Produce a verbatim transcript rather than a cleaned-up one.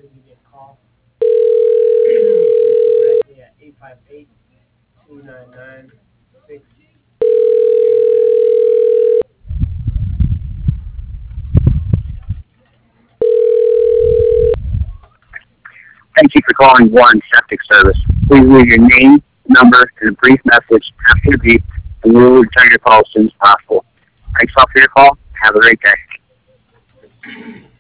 Thank you for calling Warren Septic Service. Please leave your name, number, and a brief message after the beep, and we will return your call as soon as possible. Thanks all for your call. Have a great day.